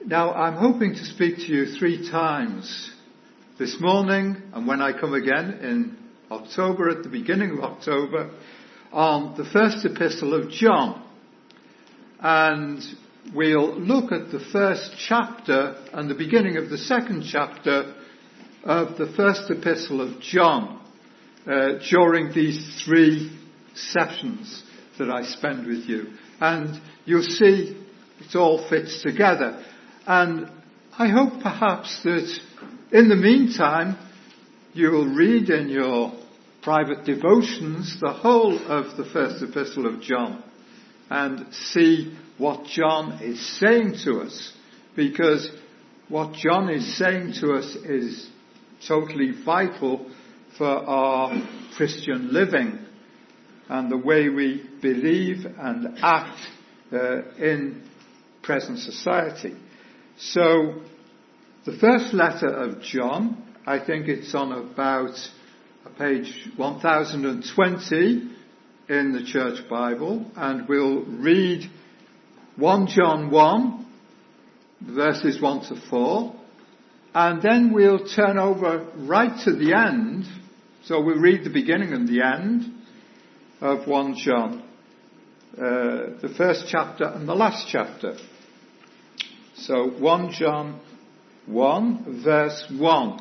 Now, I'm hoping to speak to you 3 times this morning and when I come again in October, at the beginning of October, on the first epistle of John. And we'll look at the first chapter and the beginning of the second chapter of the first epistle of John during these 3 sessions that I spend with you. And you'll see it all fits together. And I hope perhaps that in the meantime you will read in your private devotions the whole of the first epistle of John and see what John is saying to us, because what John is saying to us is totally vital for our Christian living and the way we believe and act in present society. So, the first letter of John, I think it's on about page 1020 in the Church Bible, and we'll read 1 John 1, verses 1 to 4, and then we'll turn over right to the end, so we'll read the beginning and the end of 1 John, the first chapter and the last chapter. So 1 John 1 verse 1.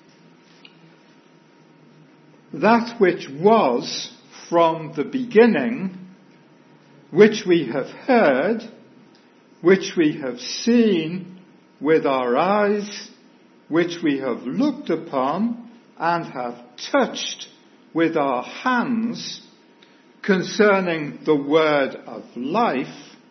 That which was from the beginning, which we have heard, which we have seen with our eyes, which we have looked upon and have touched with our hands, concerning the word of life.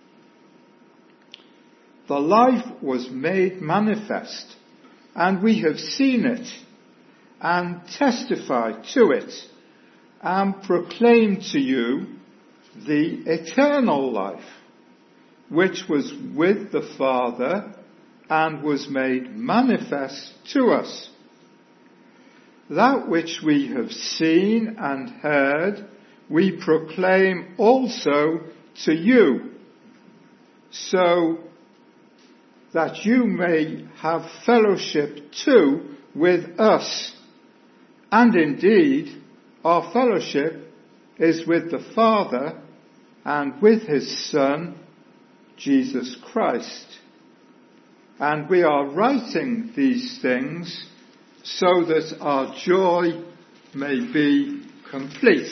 The life was made manifest, and we have seen it, and testified to it, and proclaimed to you the eternal life, which was with the Father, and was made manifest to us. That which we have seen and heard, we proclaim also to you, so that you may have fellowship too with us. And indeed, our fellowship is with the Father and with his Son, Jesus Christ. And we are writing these things so that our joy may be complete.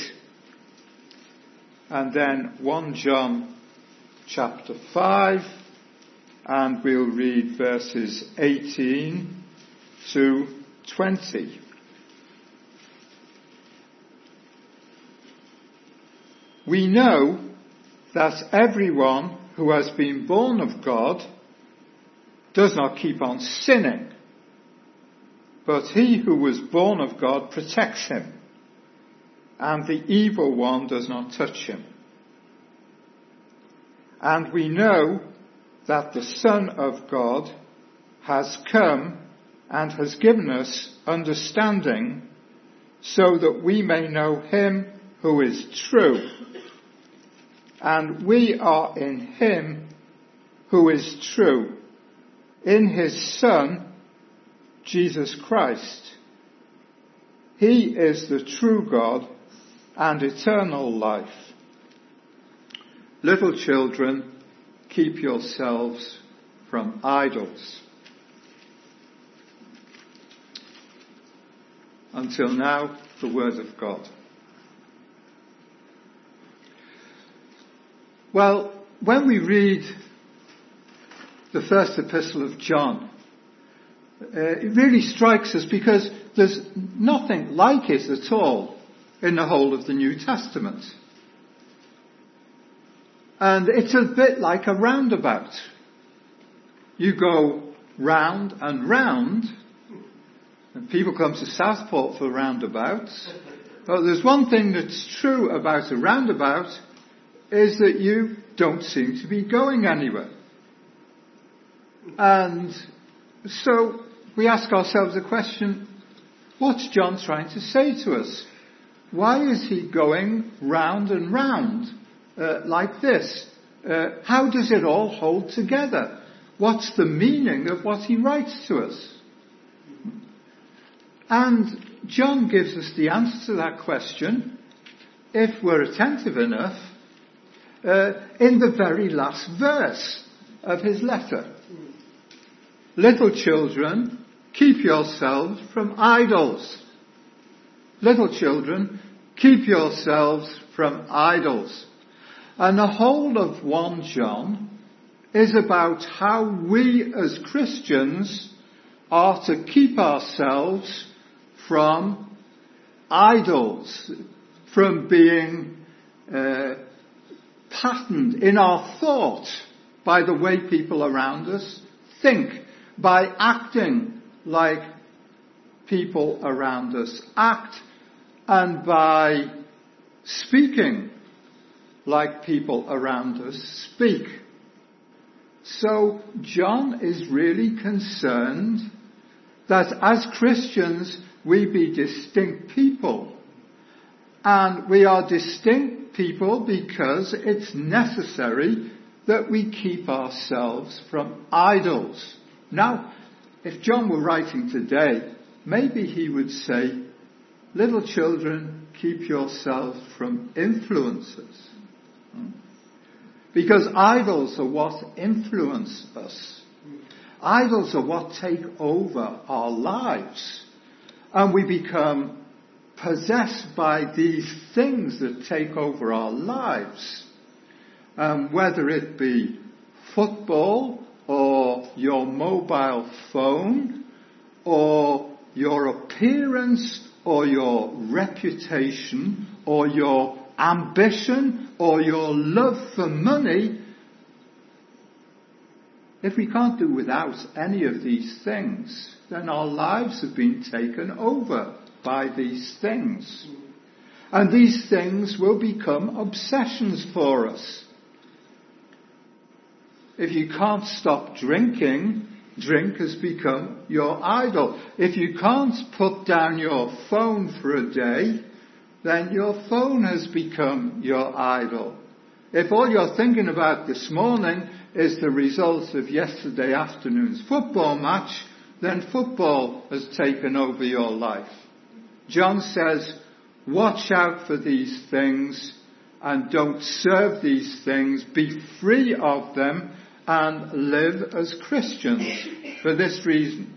And then 1 John chapter 5, and we'll read verses 18 to 20. We know that everyone who has been born of God does not keep on sinning, but he who was born of God protects him, and the evil one does not touch him. And we know that the Son of God has come and has given us understanding, so that we may know him who is true. And we are in him who is true, in his Son, Jesus Christ. He is the true God and eternal life. Little children, keep yourselves from idols. Until now, the word of God. Well, when we read the first epistle of John, it really strikes us because there's nothing like it at all in the whole of the New Testament. And it's a bit like a roundabout. You go round and round, and people come to Southport for roundabouts. But there's one thing that's true about a roundabout, is that you don't seem to be going anywhere. And so we ask ourselves the question, what's John trying to say to us? Why is he going round and round like this? How does it all hold together? what's the meaning of what he writes to us? And John gives us the answer to that question, if we're attentive enough, in the very last verse of his letter. Little children, keep yourselves from idols. Little children, keep yourselves from idols. And the whole of 1 John is about how we as Christians are to keep ourselves from idols, from being patterned in our thought by the way people around us think, by acting like people around us act, and by speaking like people around us speak. So John is really concerned that as Christians we be distinct people. And we are distinct people because it's necessary that we keep ourselves from idols. Now, if John were writing today, maybe he would say, little children, keep yourselves from influences. Because idols are what influence us. Idols are what take over our lives. And we become possessed by these things that take over our lives. Whether it be football, or your mobile phone, or your appearance, or your reputation, or your ambition, or your love for money. If we can't do without any of these things, then our lives have been taken over by these things. And these things will become obsessions for us. If you can't stop drinking, drink has become your idol. If you can't put down your phone for a day, then your phone has become your idol. If all you're thinking about this morning is the results of yesterday afternoon's football match, then football has taken over your life. John says, watch out for these things and don't serve these things. Be free of them and live as Christians for this reason.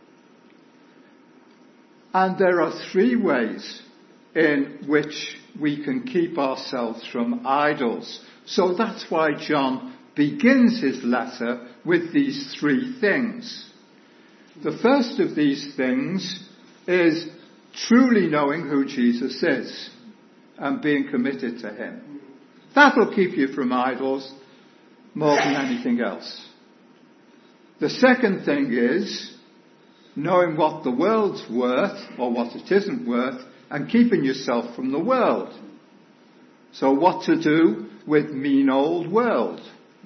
And there are 3 ways in which we can keep ourselves from idols. So that's why John begins his letter with these 3 things. The first of these things is truly knowing who Jesus is and being committed to him. That will keep you from idols more than anything else. The second thing is knowing what the world's worth or what it isn't worth and keeping yourself from the world. So what to do with mean old world?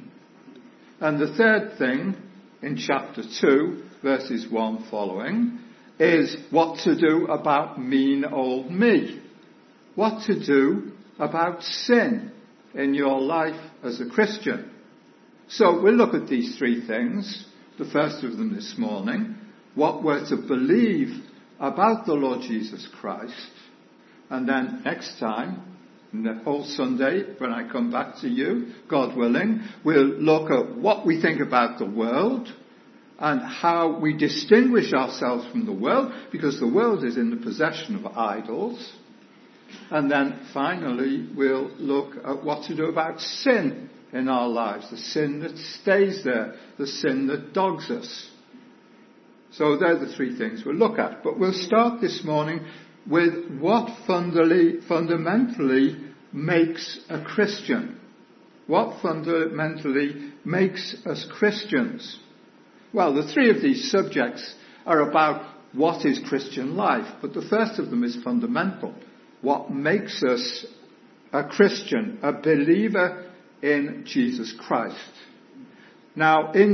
And the third thing in chapter 2, verses 1 following, is what to do about mean old me. What to do about sin in your life as a Christian. So we'll look at these 3 things. The first of them this morning, what we're to believe about the Lord Jesus Christ. And then next time, the whole Sunday, when I come back to you, God willing, we'll look at what we think about the world and how we distinguish ourselves from the world, because the world is in the possession of idols. And then finally, we'll look at what to do about sin in our lives, the sin that stays there, the sin that dogs us. So they're the 3 things we'll look at. But we'll start this morning with what fundamentally makes a Christian. What fundamentally makes us Christians? Well, the 3 of these subjects are about what is Christian life, but the first of them is fundamental. What makes us a Christian, a believer in Jesus Christ. Now, in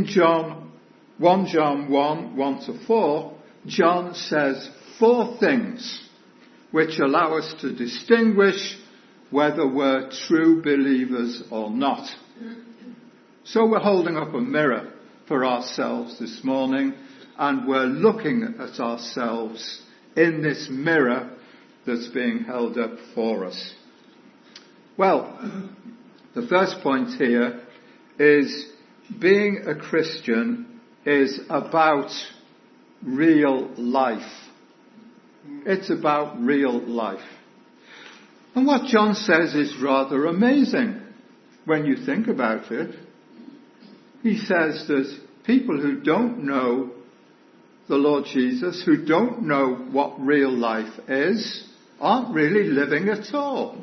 1 John 1 to 4, John says 4 things which allow us to distinguish whether we're true believers or not. So we're holding up a mirror for ourselves this morning, and we're looking at ourselves in this mirror that's being held up for us. Well, the first point here is being a Christian is about real life. It's about real life. And what John says is rather amazing when you think about it. He says that people who don't know the Lord Jesus, who don't know what real life is, aren't really living at all.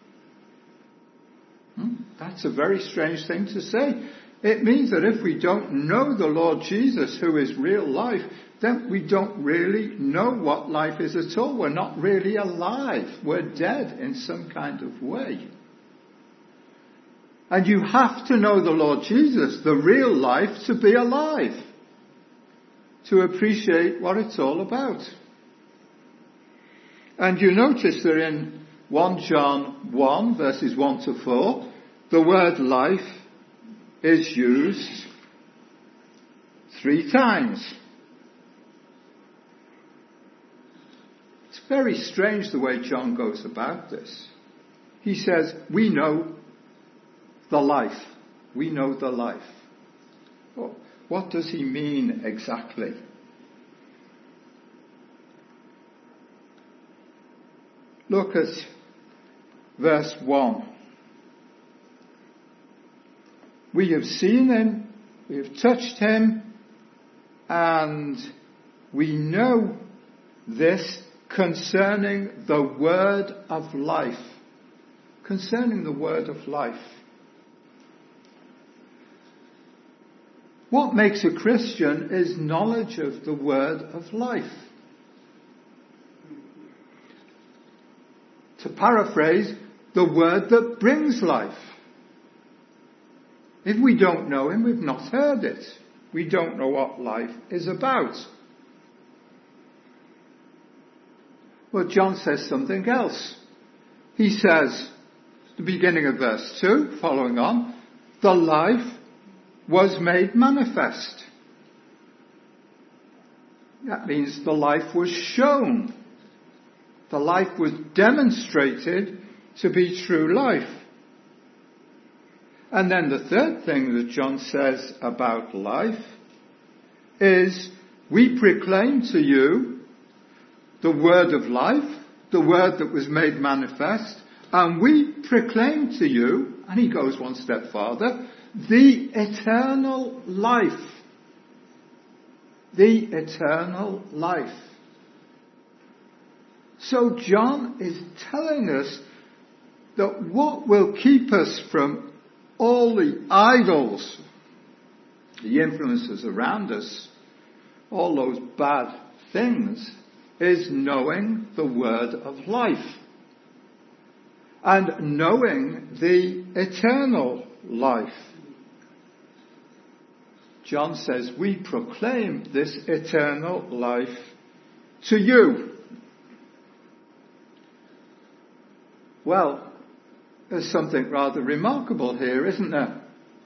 That's a very strange thing to say. It means that if we don't know the Lord Jesus, who is real life, then we don't really know what life is at all. We're not really alive. We're dead in some kind of way. And you have to know the Lord Jesus, the real life, to be alive, to appreciate what it's all about. And you notice that in 1 John 1, verses 1 to 4, the word life is used 3 times. It's very strange the way John goes about this. He says, we know the life. We know the life. Well, what does he mean exactly? Look at verse 1. We have seen him, we have touched him, and we know this concerning the word of life. Concerning the word of life. What makes a Christian is knowledge of the word of life. To paraphrase, the word that brings life. If we don't know him, we've not heard it. We don't know what life is about. Well, John says something else. He says, the beginning of verse 2, following on, the life was made manifest. That means the life was shown. The life was demonstrated to be true life. And then the third thing that John says about life is, we proclaim to you the word of life, the word that was made manifest, and we proclaim to you, and he goes one step farther, the eternal life. The eternal life. So John is telling us that what will keep us from all the idols, the influences around us, all those bad things, is knowing the word of life. And knowing the eternal life. John says, we proclaim this eternal life to you. Well, there's something rather remarkable here, isn't there?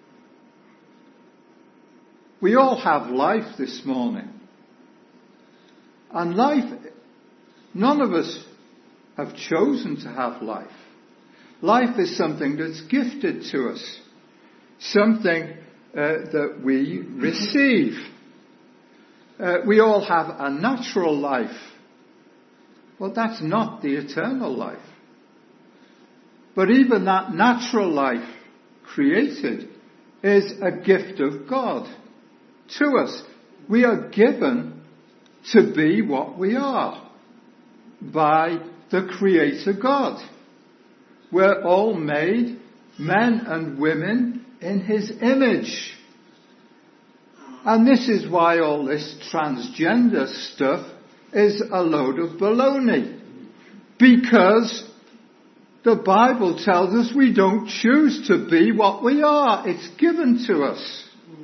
We all have life this morning. And life, none of us have chosen to have life. Life is something that's gifted to us. Something that we receive. We all have a natural life. Well, that's not the eternal life. But even that natural life created is a gift of God to us. We are given to be what we are by the Creator God. We're all made men and women in his image. And this is why all this transgender stuff is a load of baloney. Because the Bible tells us we don't choose to be what we are. It's given to us.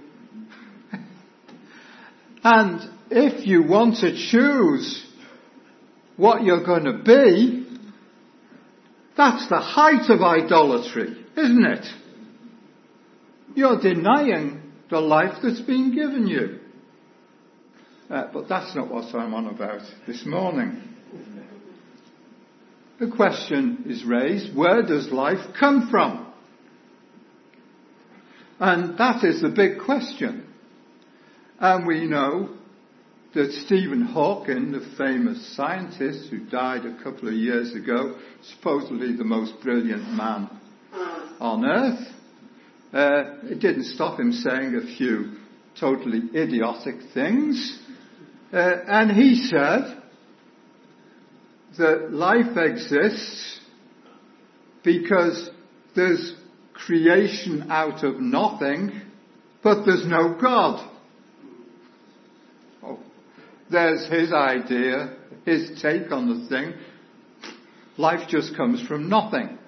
And if you want to choose what you're going to be, that's the height of idolatry, isn't it? You're denying the life that's been given you. But that's not what I'm on about this morning. The question is raised, where does life come from? And that is the big question. And we know that Stephen Hawking, the famous scientist who died a couple of years ago, supposedly the most brilliant man on earth, it didn't stop him saying a few totally idiotic things. And he said that life exists because there's creation out of nothing, but there's no God. Oh, there's his idea, his take on the thing. Life just comes from nothing.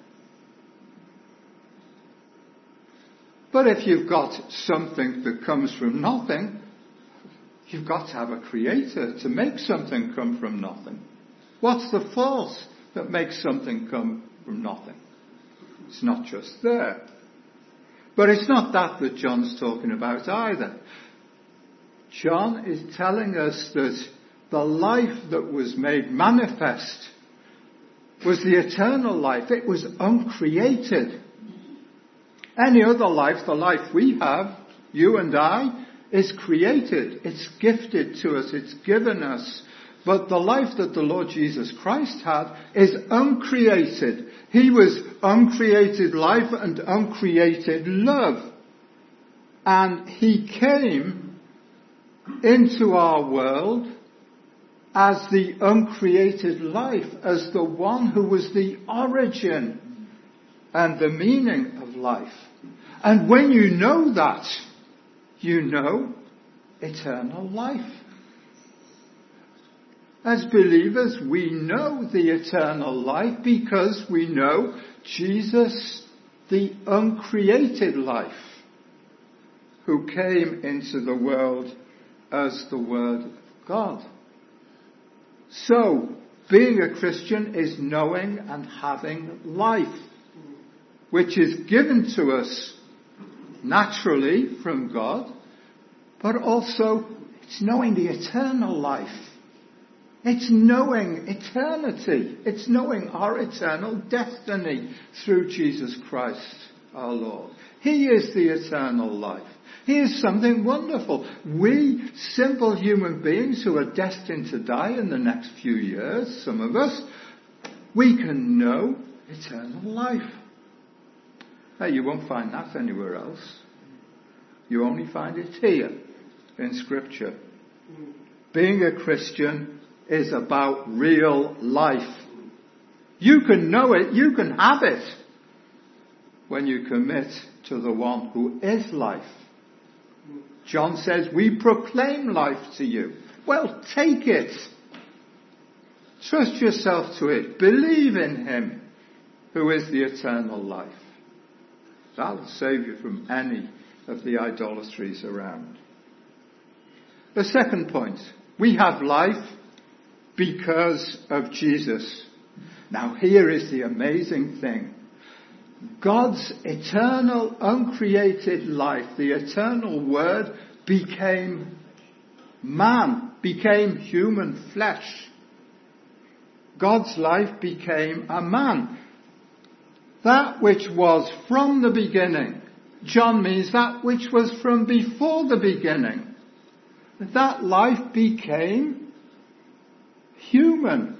But if you've got something that comes from nothing, you've got to have a creator to make something come from nothing. What's the force that makes something come from nothing? It's not just there. But it's not that John's talking about either. John is telling us that the life that was made manifest was the eternal life. It was uncreated. Any other life, the life we have, you and I, is created. It's gifted to us. It's given us. But the life that the Lord Jesus Christ had is uncreated. He was uncreated life and uncreated love. And he came into our world as the uncreated life, as the one who was the origin and the meaning of life. And when you know that, you know eternal life. As believers, we know the eternal life because we know Jesus, the uncreated life, who came into the world as the Word of God. So, being a Christian is knowing and having life, which is given to us naturally from God, but also it's knowing the eternal life. It's knowing eternity. It's knowing our eternal destiny through Jesus Christ our Lord. He is the eternal life. He is something wonderful. We, simple human beings who are destined to die in the next few years, some of us, we can know eternal life. Hey, you won't find that anywhere else. You only find it here in Scripture. Being a Christian is about real life. You can know it, you can have it when you commit to the one who is life. John says, we proclaim life to you. Well, take it. Trust yourself to it. Believe in him who is the eternal life. That'll save you from any of the idolatries around. The second point, we have life because of Jesus. Now here is the amazing thing. God's eternal, uncreated life, the eternal Word, became man, became human flesh. God's life became a man. That which was from the beginning. John means that which was from before the beginning. That life became human.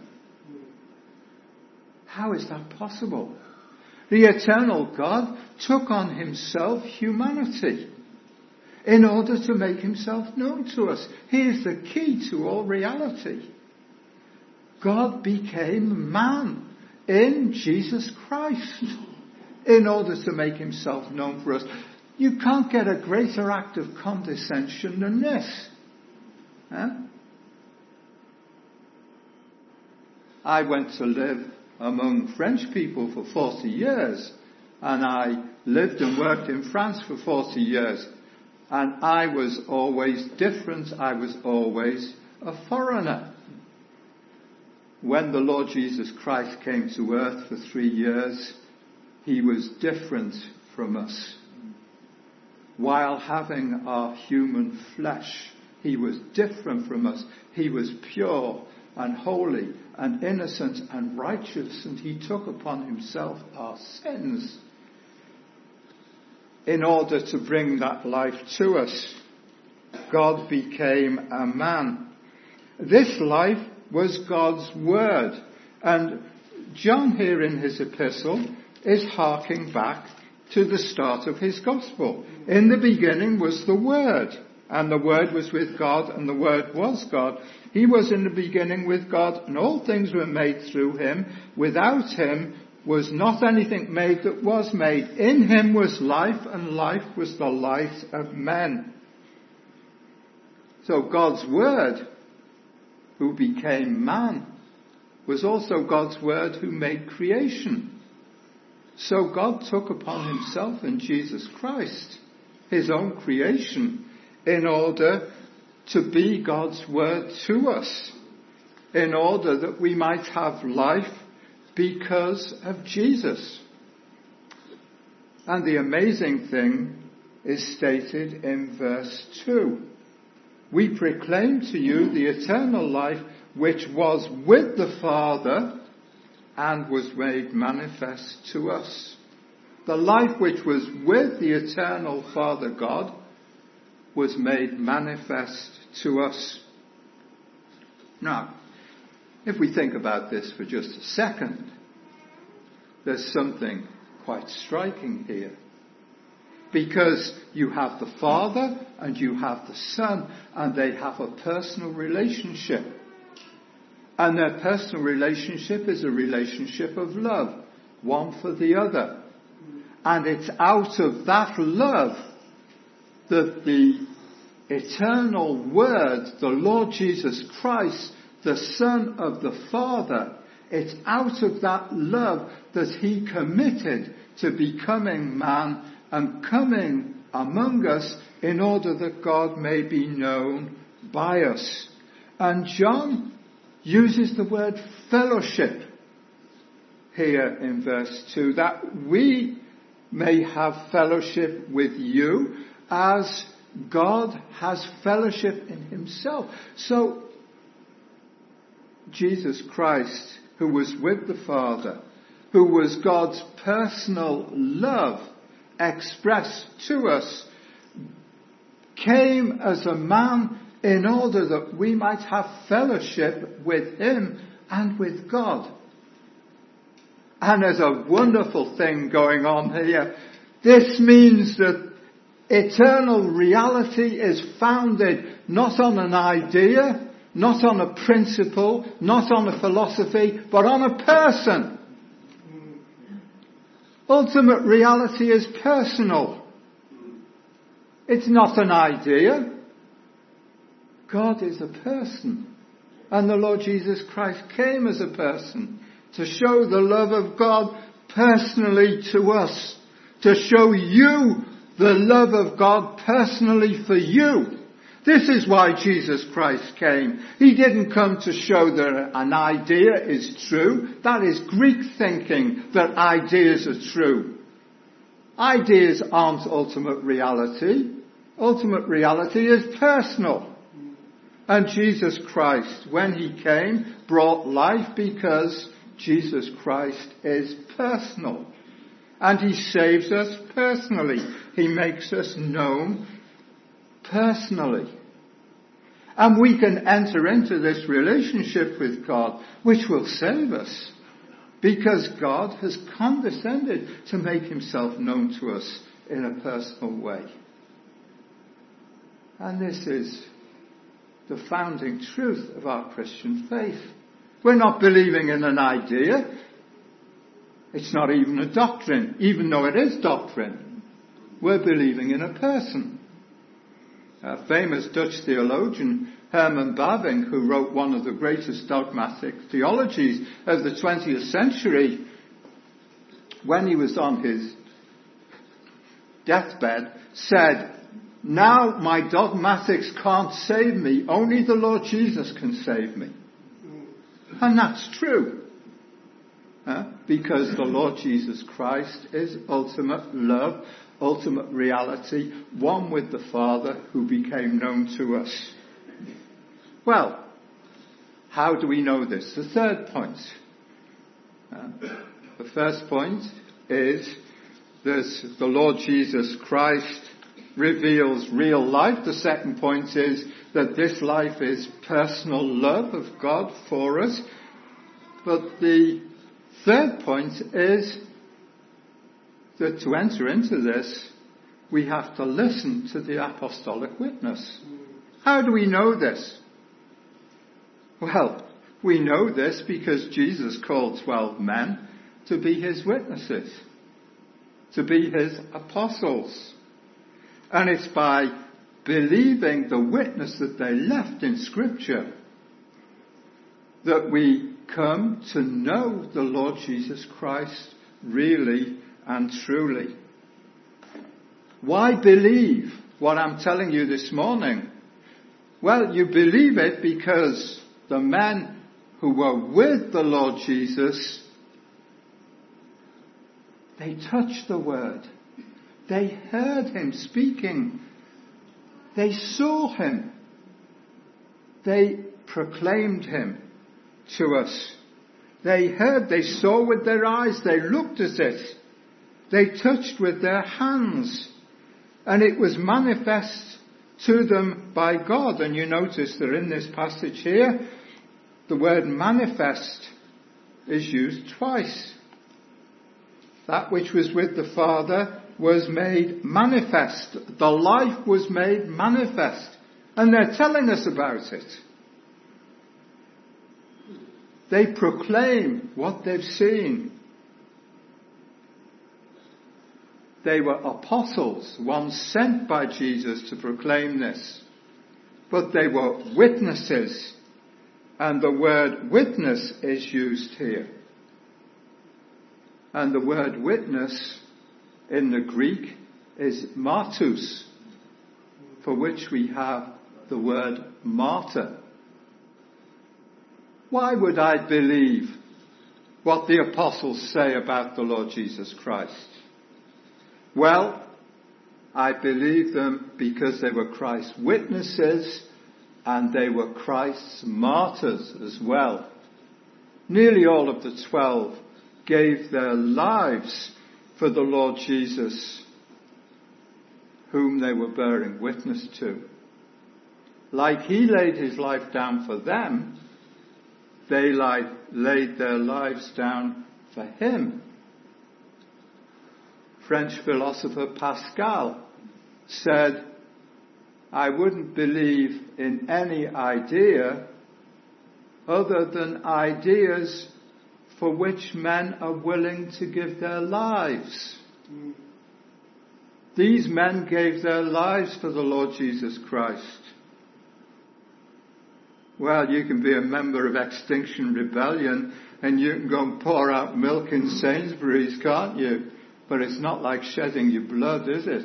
How is that possible? The eternal God took on himself humanity in order to make himself known to us. He is the key to all reality. God became man in Jesus Christ in order to make himself known for us. You can't get a greater act of condescension than this. Huh? I went to live among French people for 40 years, and I lived and worked in France for 40 years, and I was always different. I was always a foreigner. When the Lord Jesus Christ came to earth for 3 years, he was different from us. while having our human flesh. He was different from us. He was pure and holy and innocent and righteous, and he took upon himself our sins in order to bring that life to us. God became a man. This life was God's word. And John here in his epistle is harking back to the start of his gospel. In the beginning was the Word, and the Word was with God, and the Word was God. He was in the beginning with God, and all things were made through him. Without him was not anything made that was made. In him was life, and life was the light of men. So God's Word, who became man, was also God's Word who made creation. So God took upon himself in Jesus Christ his own creation in order to be God's Word to us, in order that we might have life because of Jesus. And the amazing thing is stated in verse 2. We proclaim to you the eternal life which was with the Father and was made manifest to us. The life which was with the eternal Father God was made manifest to us. Now, if we think about this for just a second, there's something quite striking here. Because you have the Father and you have the Son, and they have a personal relationship. And their personal relationship is a relationship of love, one for the other. And it's out of that love that the eternal Word, the Lord Jesus Christ, the Son of the Father, it's out of that love that he committed to becoming man and coming among us in order that God may be known by us. And John uses the word fellowship here in verse 2, that we may have fellowship with you as God has fellowship in himself. So, Jesus Christ, who was with the Father, who was God's personal love expressed to us, came as a man in order that we might have fellowship with him and with God. And there's a wonderful thing going on here. This means that eternal reality is founded not on an idea, not on a principle, not on a philosophy, but on a person. Ultimate reality is personal. It's not an idea. God is a person. And the Lord Jesus Christ came as a person to show the love of God personally to us. To show you the love of God personally for you. This is why Jesus Christ came. He didn't come to show that an idea is true. That is Greek thinking, that ideas are true. Ideas aren't ultimate reality. Ultimate reality is personal. And Jesus Christ, when he came, brought life because Jesus Christ is personal. And he saves us personally. He makes us known personally. And we can enter into this relationship with God, which will save us, because God has condescended to make himself known to us in a personal way. And this is the founding truth of our Christian faith. We're not believing in an idea. It's not even a doctrine, even though it is doctrine. We're believing in a person. A famous Dutch theologian, Herman Bavinck, who wrote one of the greatest dogmatic theologies of the 20th century, when he was on his deathbed, said, "Now my dogmatics can't save me, only the Lord Jesus can save me." And that's true. Because the Lord Jesus Christ is ultimate love ultimate reality, one with the Father who became known to us. Well, how do we know this? The third point. The first point is that the Lord Jesus Christ reveals real life. The second point is that this life is personal love of God for us. But the third point is that to enter into this, we have to listen to the apostolic witness. How do we know this? Well, we know this because Jesus called 12 men to be his witnesses, to be his apostles. And it's by believing the witness that they left in Scripture that we come to know the Lord Jesus Christ really and truly. Why believe what I'm telling you this morning? Well, you believe it because the men who were with the Lord Jesus, they touched the word. They heard him speaking. They saw him. They proclaimed him to us. They heard, they saw with their eyes, they looked at it. They touched with their hands. And it was manifest to them by God. And you notice that in this passage here, the word manifest is used twice. That which was with the Father was made manifest. The life was made manifest. And they're telling us about it. They proclaim what they've seen. They were apostles, ones sent by Jesus to proclaim this. But they were witnesses. And the word witness is used here. And the word witness in the Greek is martus, for which we have the word martyr. Why would I believe what the apostles say about the Lord Jesus Christ? Well, I believe them because they were Christ's witnesses and they were Christ's martyrs as well. Nearly all of the 12 gave their lives for the Lord Jesus, whom they were bearing witness to. Like he laid his life down for them, they laid their lives down for him. French philosopher Pascal said, I wouldn't believe in any idea other than ideas for which men are willing to give their lives. These men gave their lives for the Lord Jesus Christ. Well, you can be a member of Extinction Rebellion and you can go and pour out milk in Sainsbury's, can't you? But it's not like shedding your blood, is it?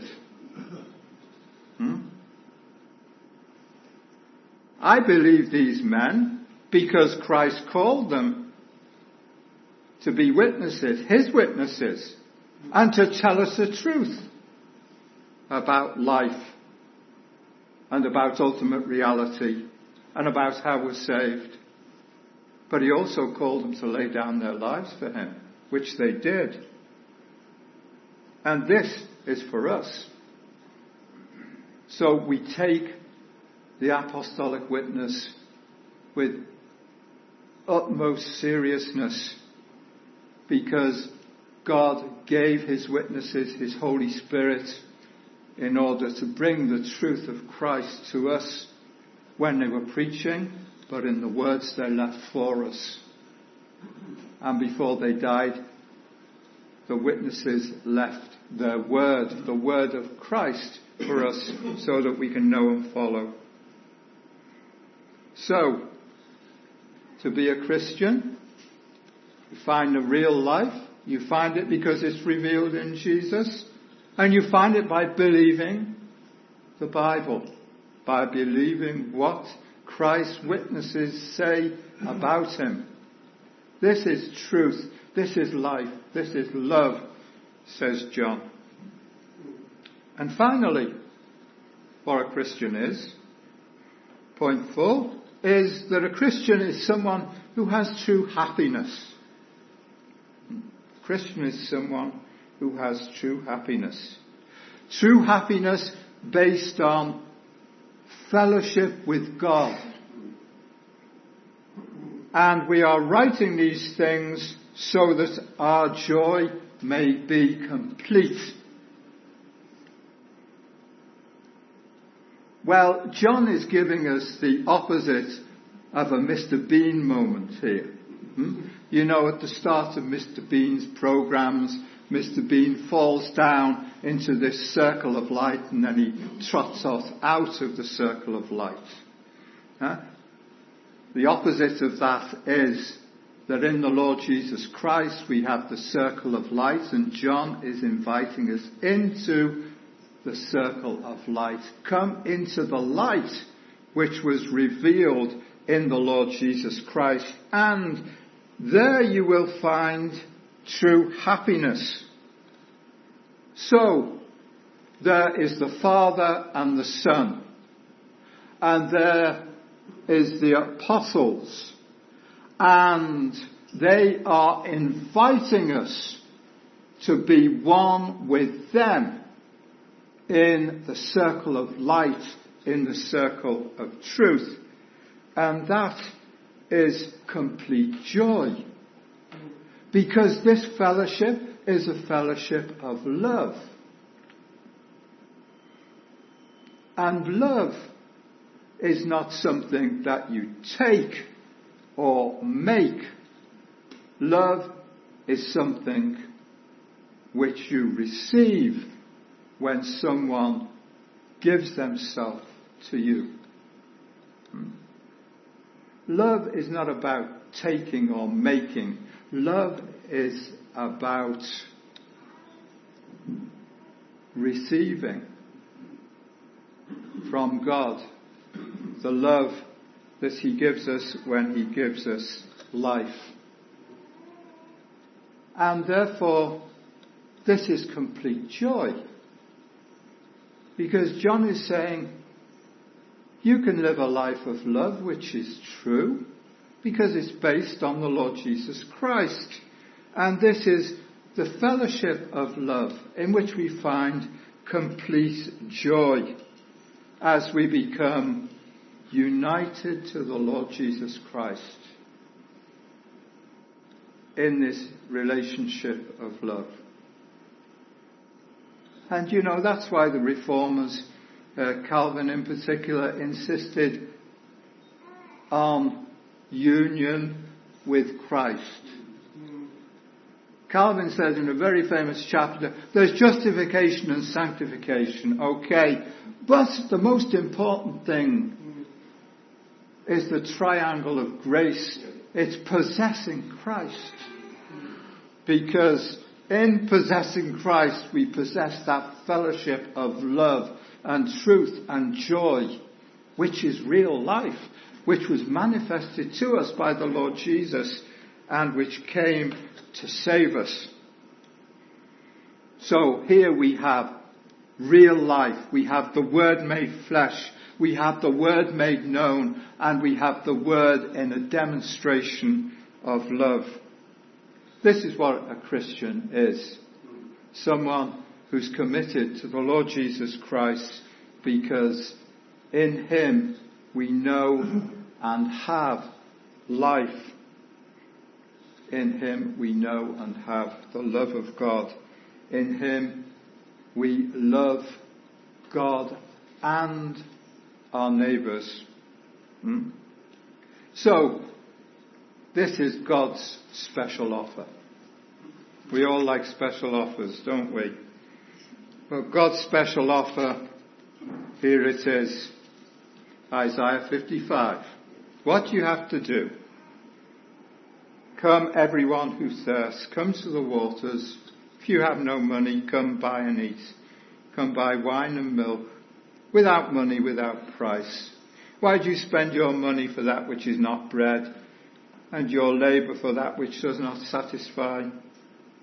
I believe these men because Christ called them to be witnesses, his witnesses, and to tell us the truth about life and about ultimate reality and about how we're saved. But he also called them to lay down their lives for him, which they did. And this is for us. So we take the apostolic witness with utmost seriousness because God gave his witnesses his Holy Spirit in order to bring the truth of Christ to us when they were preaching, but in the words they left for us. And before they died, the witnesses left their word, the word of Christ, for us so that we can know and follow. So, to be a Christian, you find the real life. You find it because it's revealed in Jesus. And you find it by believing the Bible, by believing what Christ's witnesses say about him. This is truth. This is life. This is love, says John. And finally, what a Christian is, point 4, is that a Christian is someone who has true happiness. A Christian is someone who has true happiness. True happiness based on fellowship with God. And we are writing these things so that our joy may be complete. Well, John is giving us the opposite of a Mr. Bean moment here. You know, at the start of Mr. Bean's programs, Mr. Bean falls down into this circle of light and then he trots off out of the circle of light. The opposite of that is that in the Lord Jesus Christ we have the circle of light, and John is inviting us into the circle of light. Come into the light which was revealed in the Lord Jesus Christ, and there you will find true happiness. So, there is the Father and the Son, and there is the apostles, and they are inviting us to be one with them in the circle of light, in the circle of truth. And that is complete joy. Because this fellowship is a fellowship of love. And love is not something that you take or make. Love is something which you receive when someone gives themselves to you. Love is not about taking or making. Love is about receiving from God the love that He gives us when He gives us life. And therefore, this is complete joy. Because John is saying, you can live a life of love which is true, because it's based on the Lord Jesus Christ. And this is the fellowship of love in which we find complete joy as we become united to the Lord Jesus Christ in this relationship of love. And you know, that's why the Reformers, Calvin in particular, insisted on union with Christ. Calvin says in a very famous chapter, there's justification and sanctification, okay, but the most important thing is the triangle of grace. It's possessing Christ. Because in possessing Christ, we possess that fellowship of love and truth and joy, which is real life, which was manifested to us by the Lord Jesus and which came to save us. So here we have real life. We have the Word made flesh. We have the Word made known. And we have the Word in a demonstration of love. This is what a Christian is. Someone who's committed to the Lord Jesus Christ, because in Him we know and have life. In Him we know and have the love of God. In Him we love God and our neighbours. So, this is God's special offer. We all like special offers, don't we? Well, God's special offer, here it is. Isaiah 55. What do you have to do? Come, everyone who thirsts, come to the waters. If you have no money, come buy and eat. Come buy wine and milk, without money, without price. Why do you spend your money for that which is not bread, and your labour for that which does not satisfy?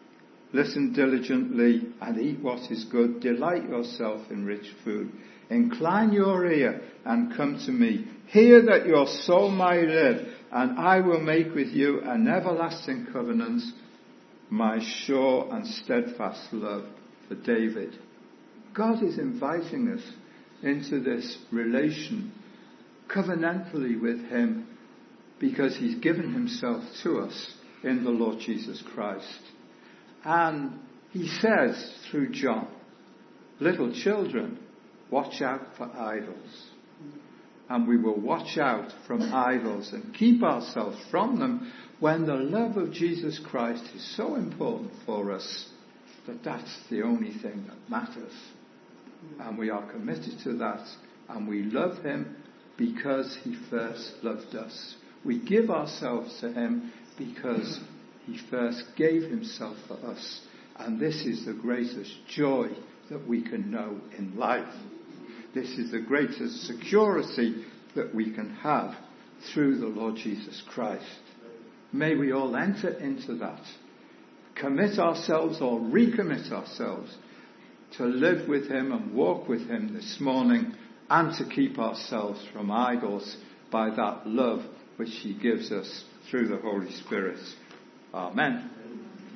Listen diligently and eat what is good. Delight yourself in rich food. Incline your ear and come to me. Hear that your soul may live, and I will make with you an everlasting covenant, my sure and steadfast love for David. God is inviting us into this relation covenantally with him because he's given himself to us in the Lord Jesus Christ. And he says through John, little children, watch out for idols. And we will watch out from idols and keep ourselves from them when the love of Jesus Christ is so important for us that that's the only thing that matters. And we are committed to that, and we love him because he first loved us. We give ourselves to him because he first gave himself for us. And this is the greatest joy that we can know in life. This is the greatest security that we can have through the Lord Jesus Christ. May we all enter into that. Commit ourselves or recommit ourselves to live with him and walk with him this morning, and to keep ourselves from idols by that love which he gives us through the Holy Spirit. Amen.